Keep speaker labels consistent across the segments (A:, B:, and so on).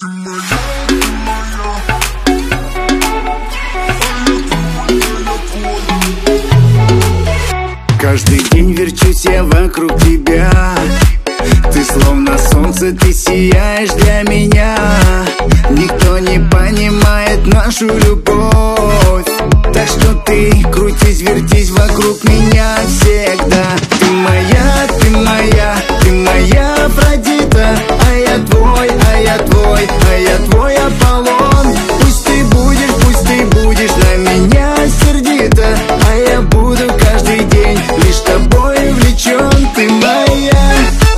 A: Каждый день верчусь я вокруг тебя. Ты словно солнце, ты сияешь для меня. Никто не понимает нашу любовь, так что ты крутись, вертись вокруг меня всегда. Ты моя, ты моя, ты моя Афродита. А я твой, а я твой, а я твой Аполлон. Пусть ты будешь на меня сердита, а я буду каждый день лишь тобой увлечен. Ты моя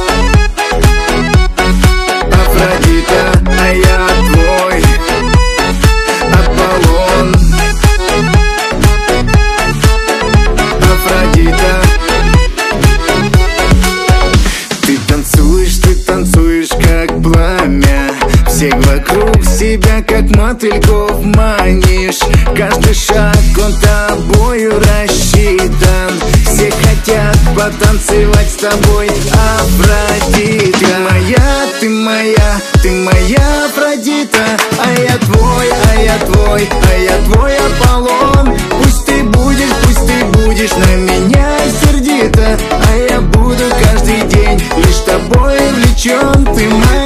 A: Афродита, а я твой Аполлон. Афродита. Ты танцуешь как пламя, всех вокруг себя как мотыльков манишь. Каждый шаг он тобою рассчитан. Все хотят потанцевать с тобой, Афродита. Ты моя, ты моя, ты моя Афродита. А я твой, а я твой, а я твой Аполлон. Пусть ты будешь на меня сердита, а я буду каждый день лишь тобой увлечен. Ты моя